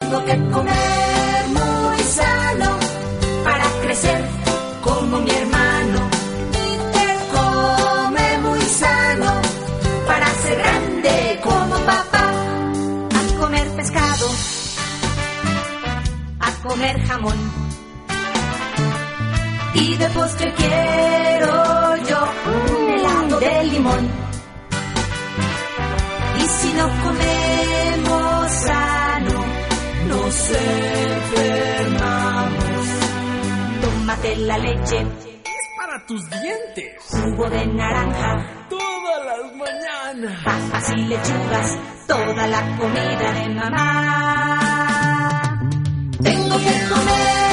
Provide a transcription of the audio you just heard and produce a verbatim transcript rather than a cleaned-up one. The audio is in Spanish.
Tengo que comer muy sano para crecer como mi hermano. Y te come muy sano para ser grande como papá. A comer pescado, a comer jamón. Y de postre quiero yo un helado de limón. Y si no comemos sano, nos enfermamos. Tómate la leche, es para tus dientes. Jugo de naranja, todas las mañanas. Papas y lechugas, toda la comida de mamá. Tengo que comer